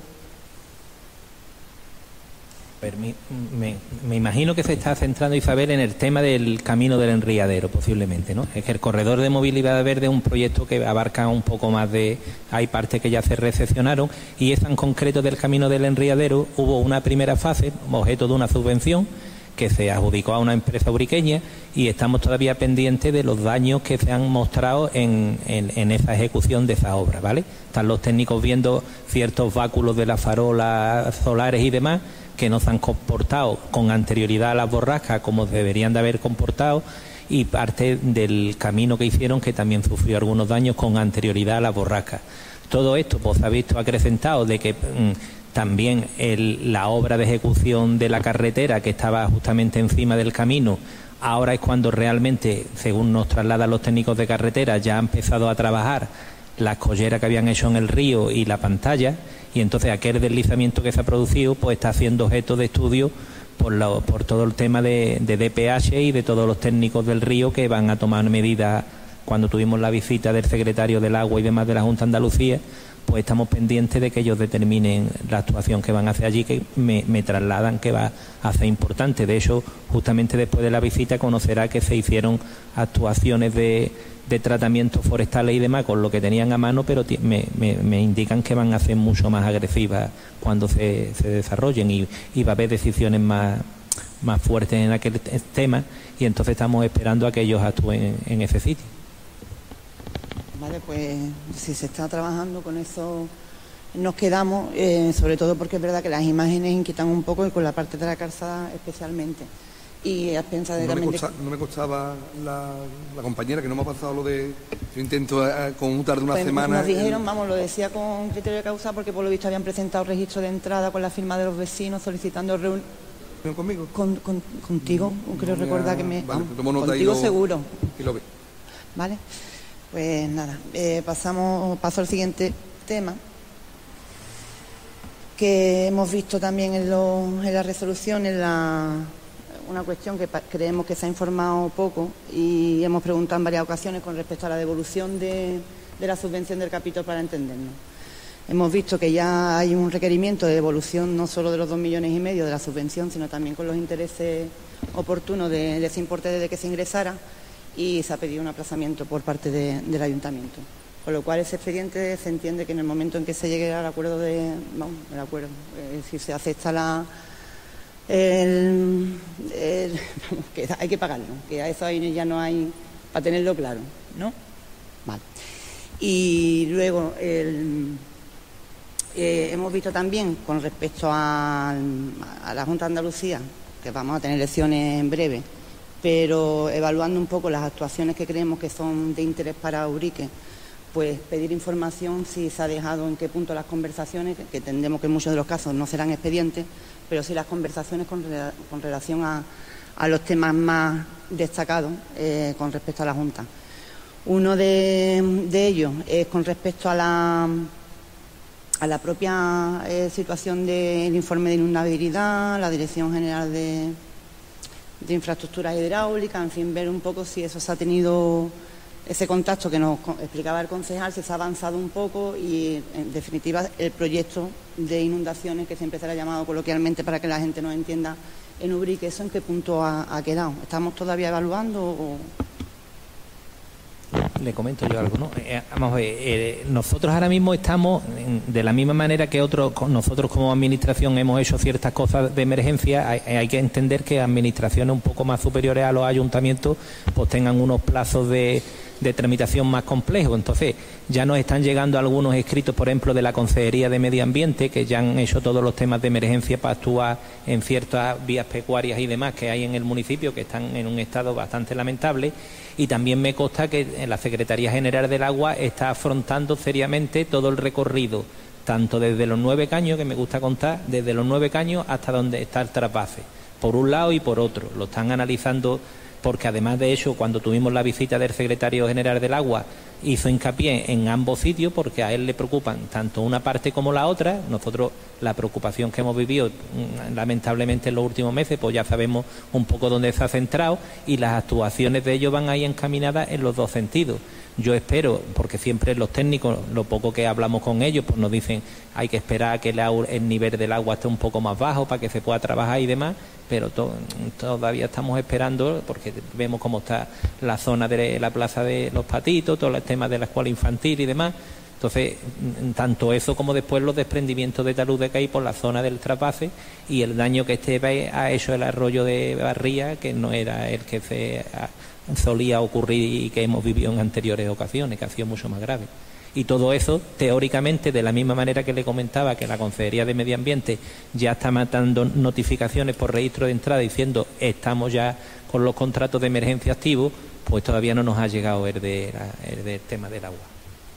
Me imagino que se está centrando, Isabel, en el tema del camino del Enriadero, posiblemente, ¿no? Es que el corredor de movilidad verde es un proyecto que abarca un poco más de... Hay partes que ya se recepcionaron, y es en concreto del camino del Enriadero. Hubo una primera fase, objeto de una subvención, que se adjudicó a una empresa uriqueña, y estamos todavía pendientes de los daños que se han mostrado en esa ejecución de esa obra, ¿vale? Están los técnicos viendo ciertos báculos de las farolas solares y demás, que no se han comportado con anterioridad a las borrascas como deberían de haber comportado, y parte del camino que hicieron que también sufrió algunos daños con anterioridad a las borrascas. Todo esto pues se ha visto acrecentado de que también la obra de ejecución de la carretera, que estaba justamente encima del camino, ahora es cuando realmente, según nos trasladan los técnicos de carretera, ya ha empezado a trabajar la escollera que habían hecho en el río y la pantalla, y entonces aquel deslizamiento que se ha producido pues está siendo objeto de estudio por todo el tema de DPH y de todos los técnicos del río, que van a tomar medidas. Cuando tuvimos la visita del secretario del Agua y demás de la Junta de Andalucía, pues estamos pendientes de que ellos determinen la actuación que van a hacer allí, que me trasladan que va a ser importante. De hecho, justamente después de la visita conocerá que se hicieron actuaciones de tratamientos forestales y demás con lo que tenían a mano, pero me indican que van a ser mucho más agresivas cuando se desarrollen, y va a haber decisiones más fuertes en aquel tema, y entonces estamos esperando a que ellos actúen en ese sitio. Vale, pues si se está trabajando con eso nos quedamos, sobre todo porque es verdad que las imágenes inquietan un poco, y con la parte de la calzada especialmente. Y a pensar de no me costaba la compañera, que no me ha pasado lo de... Yo intento conmutar de una semana... Nos dijeron, lo decía con criterio de causa, porque por lo visto habían presentado registro de entrada con la firma de los vecinos solicitando reunión. ¿Conmigo? Contigo, creo recordar que me... Vale, tomo nota contigo y seguro. Y lo ve. Vale, pues nada, paso al siguiente tema, que hemos visto también en la resolución, una cuestión que creemos que se ha informado poco, y hemos preguntado en varias ocasiones con respecto a la devolución de la subvención del capítulo, para entendernos. Hemos visto que ya hay un requerimiento de devolución no solo de los 2,5 millones de la subvención, sino también con los intereses oportunos de ese importe desde que se ingresara, y se ha pedido un aplazamiento por parte del ayuntamiento. Con lo cual ese expediente se entiende que en el momento en que se llegue al acuerdo si se acepta que hay que pagarlo, que a eso ahí ya no hay, para tenerlo claro, ¿no? Vale. Y luego hemos visto también con respecto a la Junta de Andalucía, que vamos a tener elecciones en breve, pero evaluando un poco las actuaciones que creemos que son de interés para Ubrique, pues pedir información si se ha dejado en qué punto las conversaciones, que entendemos que en muchos de los casos no serán expedientes, pero sí las conversaciones con relación a los temas más destacados con respecto a la Junta. Uno de ellos es con respecto a la propia situación del informe de inundabilidad, la Dirección General de Infraestructuras Hidráulicas, en fin, ver un poco si eso se ha tenido, ese contacto que nos explicaba el concejal, si se ha avanzado un poco, y en definitiva el proyecto de inundaciones, que siempre se le ha llamado coloquialmente para que la gente nos entienda en Ubrique, ¿eso en qué punto ha quedado? ¿Estamos todavía evaluando o...? Le comento yo algo, ¿no? Vamos a ver, nosotros ahora mismo estamos, de la misma manera que nosotros como administración hemos hecho ciertas cosas de emergencia, hay que entender que administraciones un poco más superiores a los ayuntamientos pues tengan unos plazos de de tramitación más complejo. Entonces, ya nos están llegando algunos escritos, por ejemplo, de la Consejería de Medio Ambiente, que ya han hecho todos los temas de emergencia para actuar en ciertas vías pecuarias y demás que hay en el municipio, que están en un estado bastante lamentable. Y también me consta que la Secretaría General del Agua está afrontando seriamente todo el recorrido, tanto desde los 9 caños, que me gusta contar, desde los 9 caños hasta donde está el trasvase, por un lado y por otro. Lo están analizando, porque además de eso, cuando tuvimos la visita del Secretario General del Agua, hizo hincapié en ambos sitios, porque a él le preocupan tanto una parte como la otra. Nosotros, la preocupación que hemos vivido lamentablemente en los últimos meses, pues ya sabemos un poco dónde se ha centrado, y las actuaciones de ellos van ahí encaminadas en los dos sentidos. Yo espero, porque siempre los técnicos, lo poco que hablamos con ellos, pues nos dicen hay que esperar a que el nivel del agua esté un poco más bajo para que se pueda trabajar y demás, pero todavía estamos esperando, porque vemos cómo está la zona de la Plaza de los Patitos, todo el tema de la escuela infantil y demás. Entonces, tanto eso como después los desprendimientos de taludes que hay por la zona del trasvase y el daño que ha hecho el arroyo de Barría, que no era el que se solía ocurrir y que hemos vivido en anteriores ocasiones, que ha sido mucho más grave. Y todo eso, teóricamente, de la misma manera que le comentaba que la Consejería de Medio Ambiente ya está mandando notificaciones por registro de entrada diciendo estamos ya con los contratos de emergencia activos, pues todavía no nos ha llegado el del tema del agua.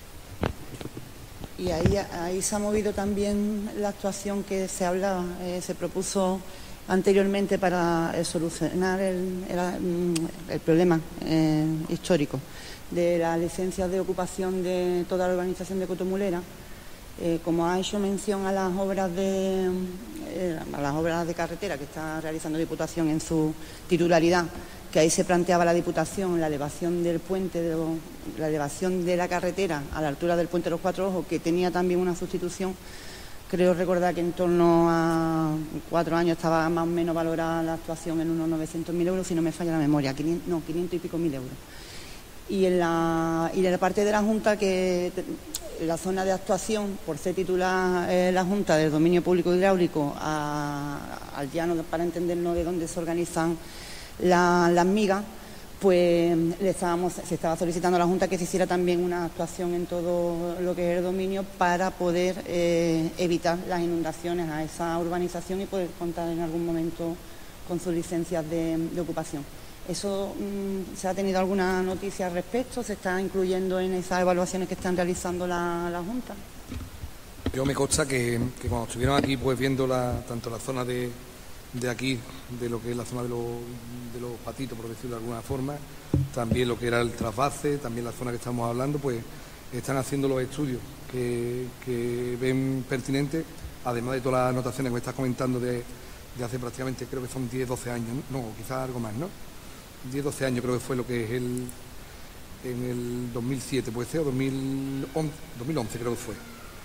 Y ahí se ha movido también la actuación que se hablaba, se propuso anteriormente para solucionar el problema histórico de las licencias de ocupación de toda la urbanización de Cotomulera. Como ha hecho mención a las obras de carretera que está realizando Diputación en su titularidad, que ahí se planteaba la Diputación la elevación del puente, la elevación de la carretera a la altura del puente de los Cuatro Ojos, que tenía también una sustitución. Creo recordar que en torno a 4 años estaba más o menos valorada la actuación en unos 900.000 euros, si no me falla la memoria, 500 y pico mil euros. Y en la parte de la Junta, que la zona de actuación, por ser titular la Junta del Dominio Público Hidráulico al llano, para entendernos de dónde se organizan las migas, pues se estaba solicitando a la Junta que se hiciera también una actuación en todo lo que es el dominio para poder evitar las inundaciones a esa urbanización y poder contar en algún momento con sus licencias de ocupación. ¿Eso se ha tenido alguna noticia al respecto? ¿Se está incluyendo en esas evaluaciones que están realizando la Junta? Yo me consta que cuando estuvieron aquí, pues viendo tanto la zona de aquí, de lo que es la zona de los Patitos, por decirlo de alguna forma, también lo que era el trasvase, también la zona que estamos hablando, pues están haciendo los estudios que ven pertinentes, además de todas las anotaciones que me estás comentando de hace prácticamente, creo que son 10, 12 años, no, quizás algo más, ¿no? 10, 12 años creo que fue lo que es en el 2007, puede ser, o 2011 creo que fue.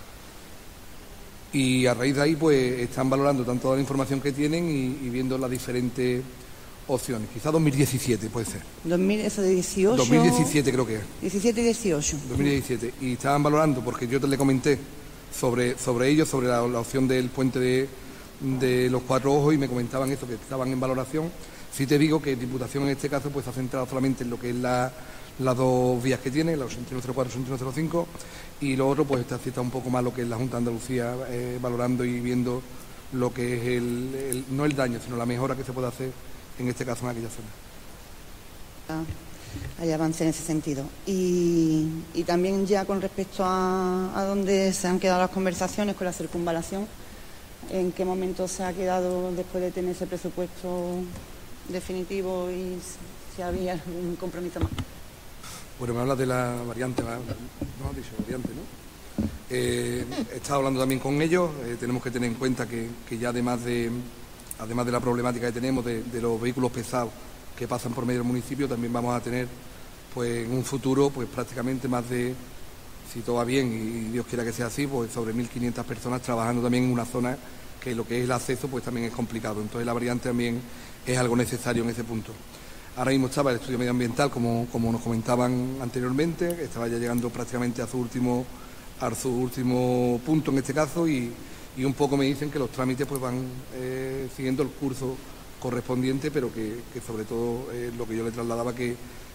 Y a raíz de ahí pues están valorando tanto la información que tienen y viendo las diferentes opciones. Quizá 2017 puede ser. Eso de 18. 2017 creo que es. 17 y 18. 2017. Y estaban valorando, porque yo te le comenté sobre ello, sobre la opción del puente de los Cuatro Ojos, y me comentaban eso, que estaban en valoración. Sí te digo que Diputación en este caso pues se ha centrado solamente en lo que es las dos vías que tiene, la 8104 y 8105, y lo otro pues está un poco más lo que es la Junta de Andalucía, valorando y viendo lo que es no el daño, sino la mejora que se puede hacer en este caso en aquella zona. Hay avance en ese sentido. Y también ya con respecto a dónde se han quedado las conversaciones con la circunvalación, ¿en qué momento se ha quedado después de tener ese presupuesto definitivo y si había algún compromiso más? Bueno, me hablas de la variante, no has dicho variante, ¿no? He estado hablando también con ellos, tenemos que tener en cuenta que ya además de la problemática que tenemos de los vehículos pesados que pasan por medio del municipio, también vamos a tener pues en un futuro pues prácticamente más de, si todo va bien y Dios quiera que sea así, pues sobre 1.500 personas trabajando también en una zona que lo que es el acceso pues también es complicado. Entonces la variante también es algo necesario en ese punto. Ahora mismo estaba el estudio medioambiental, como nos comentaban anteriormente, estaba ya llegando prácticamente a su último punto en este caso, y un poco me dicen que los trámites pues van siguiendo el curso correspondiente, pero que sobre todo lo que yo le trasladaba, que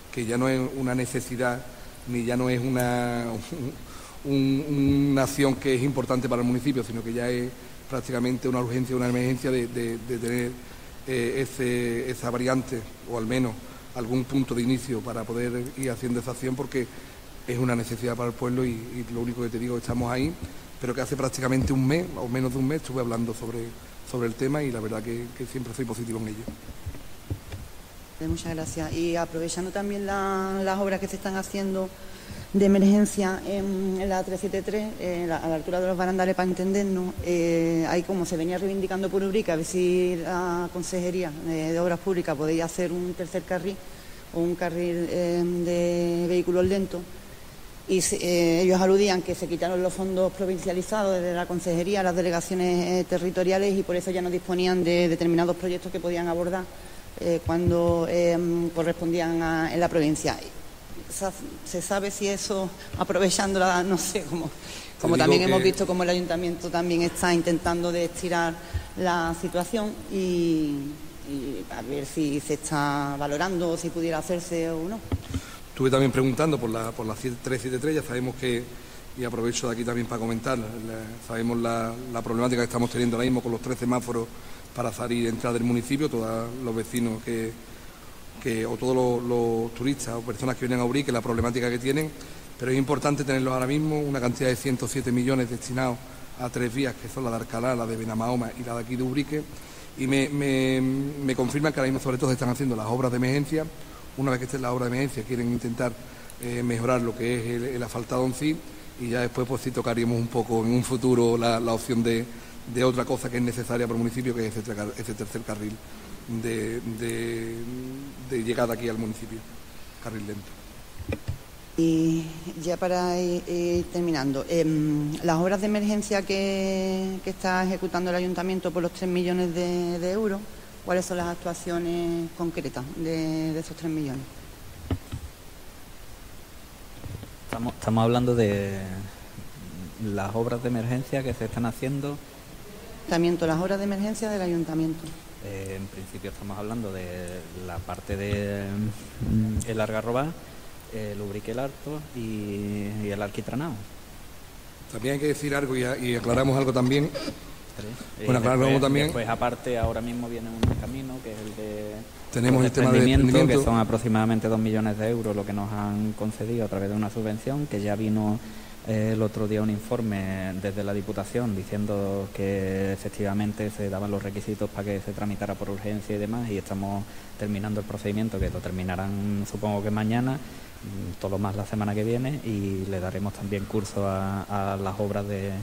que ya no es una necesidad ni ya no es una acción que es importante para el municipio, sino que ya es prácticamente una urgencia, una emergencia de tener esa variante, o al menos algún punto de inicio para poder ir haciendo esa acción, porque es una necesidad para el pueblo y lo único que te digo, estamos ahí, pero que hace prácticamente un mes o menos de un mes estuve hablando sobre el tema y la verdad que siempre soy positivo en ello. Muchas gracias. Y aprovechando también las obras que se están haciendo de emergencia en la 373, a la altura de los barandales, para entendernos, ahí como se venía reivindicando por Ubrique, a ver si la Consejería de Obras Públicas podía hacer un tercer carril o un carril de vehículos lentos. Y ellos aludían que se quitaron los fondos provincializados desde la Consejería a las delegaciones territoriales y por eso ya no disponían de determinados proyectos que podían abordar cuando correspondían en la provincia. ¿Se sabe si eso, aprovechándola, no sé, como también hemos visto como el Ayuntamiento también está intentando de estirar la situación y a ver si se está valorando o si pudiera hacerse o no? Estuve también preguntando por la 373, ya sabemos que, y aprovecho de aquí también para comentar, sabemos la problemática que estamos teniendo ahora mismo con los 3 semáforos para salir y entrar del municipio, todos los vecinos o todos los turistas o personas que vienen a Ubrique, la problemática que tienen, pero es importante tenerlos ahora mismo, una cantidad de 107 millones destinados a 3 vías, que son la de Alcalá, la de Benamahoma y la de aquí de Ubrique, y me confirman que ahora mismo sobre todo se están haciendo las obras de emergencia. Una vez que estén las obras de emergencia quieren intentar mejorar lo que es el asfaltado en sí, y ya después pues sí tocaríamos un poco en un futuro la opción de otra cosa que es necesaria para el municipio, que es ese tercer carril de llegada aquí al municipio, carril lento. Y ya para ir terminando, las obras de emergencia que está ejecutando el Ayuntamiento por los 3 millones de euros, ¿cuáles son las actuaciones concretas de esos 3 millones? Estamos hablando de las obras de emergencia que se están haciendo. Las obras de emergencia del Ayuntamiento. En principio estamos hablando de la parte de el Algarrobá, el Ubrique el Alto y el Alquitranao. También hay que decir algo y aclaramos algo también. Bueno, aclaramos también. Después, aparte, ahora mismo viene un camino que es el de tenemos el tema de desprendimiento, que son aproximadamente 2 millones de euros lo que nos han concedido a través de una subvención, que ya vino el otro día un informe desde la Diputación diciendo que efectivamente se daban los requisitos para que se tramitara por urgencia y demás, y estamos terminando el procedimiento, que lo terminarán supongo que mañana, todo lo más la semana que viene, y le daremos también curso a las obras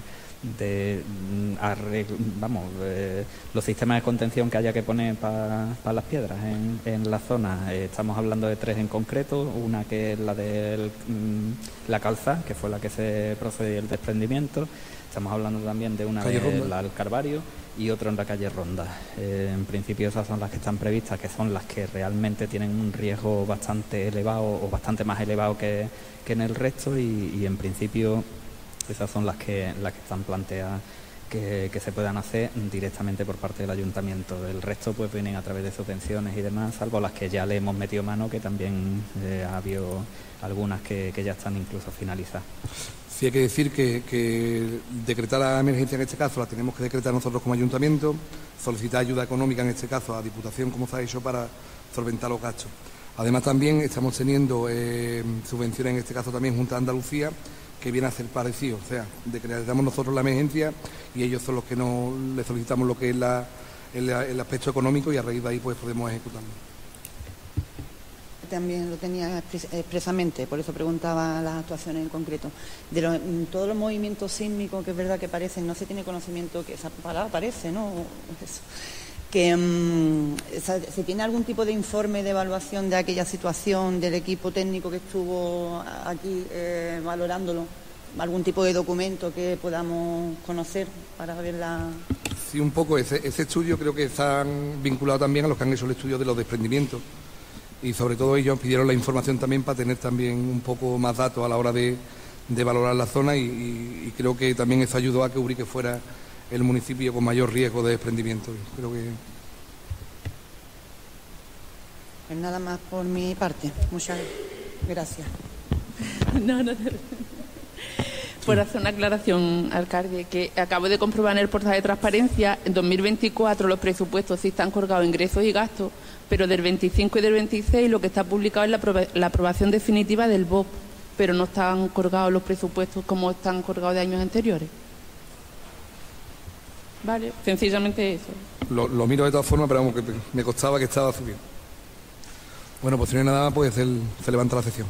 los sistemas de contención que haya que poner para las piedras en la zona. Estamos hablando de 3 en concreto, una que es la de la Calza, que fue la que se procedió el desprendimiento. Estamos hablando también de una del Calvario y otra en la calle Ronda. En principio esas son las que están previstas, que son las que realmente tienen un riesgo bastante elevado o bastante más elevado que en el resto, y en principio esas son las que están planteadas que se puedan hacer directamente por parte del Ayuntamiento. El resto pues vienen a través de subvenciones y demás, salvo las que ya le hemos metido mano, que también ha habido algunas que ya están incluso finalizadas. Sí, hay que decir que decretar la emergencia en este caso la tenemos que decretar nosotros como Ayuntamiento, solicitar ayuda económica en este caso a Diputación, como se ha hecho, para solventar los gastos. Además también estamos teniendo subvenciones, en este caso también Junta de Andalucía, que viene a ser parecido, o sea, decretamos nosotros la emergencia y ellos son los que le solicitamos lo que es el aspecto económico, y a raíz de ahí pues podemos ejecutarlo. También lo tenía expresamente, por eso preguntaba las actuaciones en concreto. De todos los movimientos sísmicos, que es verdad que parecen, no se tiene conocimiento, que esa palabra parece, ¿no? Eso. ¿Se tiene algún tipo de informe de evaluación de aquella situación del equipo técnico que estuvo aquí valorándolo? ¿Algún tipo de documento que podamos conocer para ver la...? Sí, un poco. Ese estudio creo que están vinculados también a los que han hecho el estudio de los desprendimientos, y sobre todo ellos pidieron la información también para tener también un poco más datos a la hora de valorar la zona, y creo que también eso ayudó a que Ubrique fuera el municipio con mayor riesgo de desprendimiento. Creo que... Pues nada más por mi parte. Muchas gracias. No. Por hacer una aclaración, alcalde, que acabo de comprobar en el portal de transparencia, en 2024 los presupuestos sí están colgados ingresos y gastos, pero del 25 y del 26 lo que está publicado es la aprobación definitiva del BOP, pero no están colgados los presupuestos como están colgados de años anteriores. Vale, sencillamente eso. Lo miro de todas formas, pero vamos, que me costaba que estaba subido. Bueno, pues si no hay nada más, pues se levanta la sesión.